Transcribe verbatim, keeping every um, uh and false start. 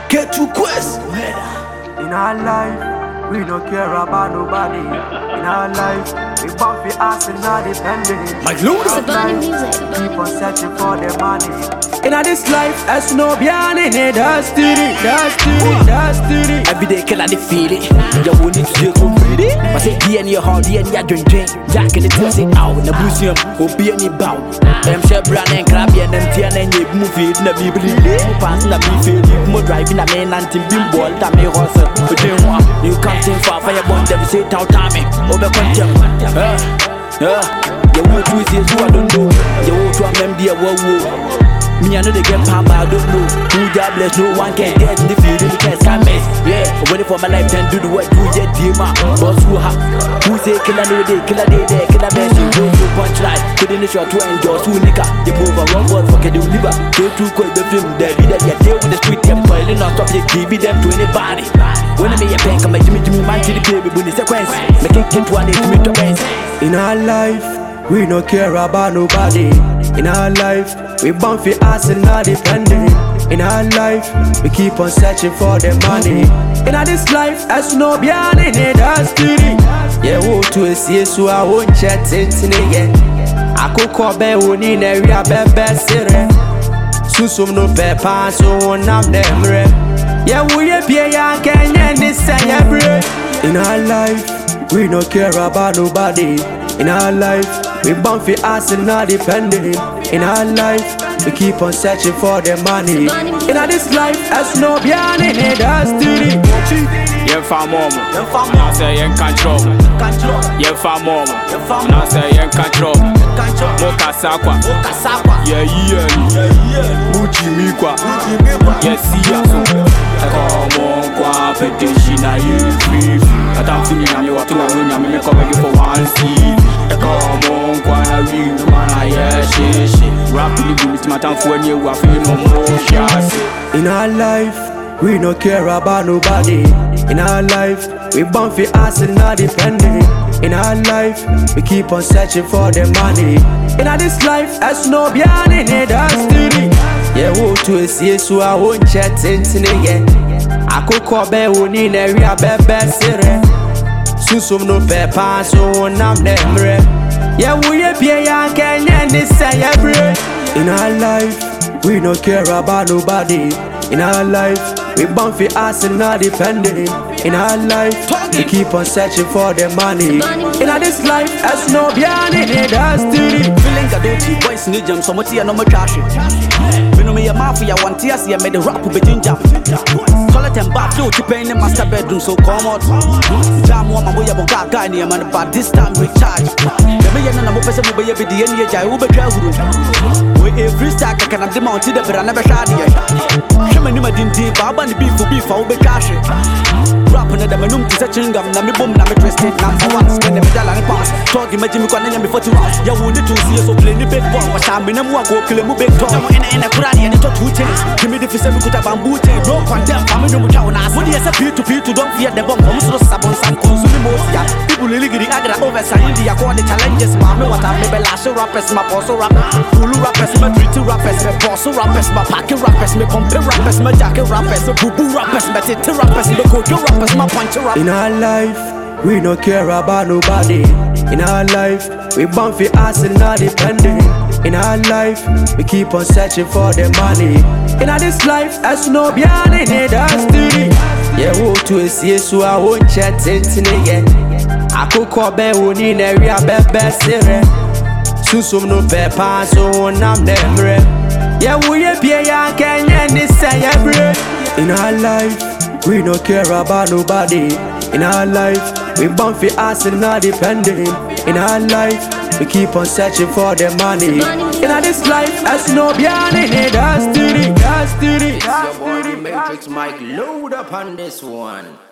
Get to quest. In our life, we don't care about nobody. In our life, we both be asking not depending. Mike Luda. Keep on searching for the money. In this life, as no beyond in it, that's to it, that's to it, that's to it. Every day, can I feel it? You want it to go pretty? But say, be in your heart, be in your drink, drink. Jack in the toss it out, in the museum, or be in your bow. I'm sure Brand and Crabby and M T N and you move it, and be believe it. Passing the beef, you driving a man and Tim Ball, that may hustle. But you can't think far for your bond, them say, Tau Tammy, over contempt. Yeah, you want to see who I don't know. You want to remember your war. Me, I know they get palm, but I don't know who God bless. No one can get in the field, in the cast, can't mess. Yeah, waiting for my life, then do the work, do get dear man. Boss who have, who say, kill a new day, kill a day there, kill a mess, you go to punchline. Put in the shot to enjoy, so nigga, you move a one word, fuck it, you live. Go to quite the film, there be that you deal with the street, them toiling, not stop, you give them to anybody. When I make a bank, I'm like, Jimmy, Jimmy, man, to the baby, when it's sequence, make it get one day to meet the best. In our life, we don't care about nobody. In our life, we bound for us and not depending. In our life, we keep on searching for the money. In this life, as no beyond in it, that's to it. Yeah, who to a C S so I won't chat it again. I could call Bay when in a real best city. Susum no pepper, so one of them. Yeah, we a pay young Kenyan, this say every. In our life, we don't care about nobody. In our life, we bound for us and not depending. In our life, we keep on searching for the money. In this life, as no beyond in it, that's to it. Yeah, fam mom, and I say you can't drop. Yeah, fam mom, and I say you can't drop. Moka sakwa, yeah yeah, Muchi mikwa, yes yeah. Come on, kwa petition I you free. I don't think I'm your two and I'm make up for one seat. Come on, kwa na we wanna yeah shit shit. Rapidly with my time for you, I feel no more shots. In our life, we don't care about nobody. In our life, we bound for us and not depending. In our life, we keep on searching for the money. In this life, as no beyond in it, that's to it. Yeah, who to a C S so I won't chat it again. I could call Bay when in a real best city. Susum no pepper, so one of them. Yeah, we a pay young Kenyan, this say every. In our life, we don't care about nobody. In our life, we bound for us and not depending. In our life, we keep on searching for the money. In this life, as no beyond in it, that's to it. Feeling a dirty voice in the jam, so much here no more trash. We know me a mafia, one tear, see I made the rap with the ginger. Toilet and bathroom to pay in the master bedroom, so come out. Jam one, my way about that guy near man, but this time we charge. The million and a person will be the end of the careful. We a freestyle, I can have the mountain, but I never shot yet. Come on, didn't deep, Baba and the beef will be for the cash. Rapping at the manum to such a gum, Nami boom, Nami twisted, number one, spend the medal and pass. Talking my Jimmy Conan before two hours. You wanted to see us so plain the big one, was I'm in a walk, kill a big dog. In a Kurani and the two chains. Give me the fish and could have bamboo chain. No contempt, family no town. What do you say to peer to don't fear the bomb? Almost no sabon, some consuming most. People really getting agra over Sandy, according to challenges. Mamma, what I maybe last rappers, my boss rapper, Hulu rappers, my three two rappers, my boss rappers, my pocket rappers, my pump rappers, my jacket rappers, my boo boo rappers, my titty rappers, my coach rappers, my punch rappers. In our life, we don't care about nobody. In our life, we bound for us and not depending. In our life, we keep on searching for the money. In this life, as no beyond in it, that's to it. Yeah, who to a C S so I won't chat it again. I could call Bay when in a real best city. Susum no pepper, so one of them. Yeah, we a pay young Kenyan, this say every. In our life, we don't care about nobody. In our life, we bound for us and not depending. In our life, we keep on searching for the money. In this life, as no beyond in it, that's to it, that's to it. Your body matrix, Mike, load up on this one.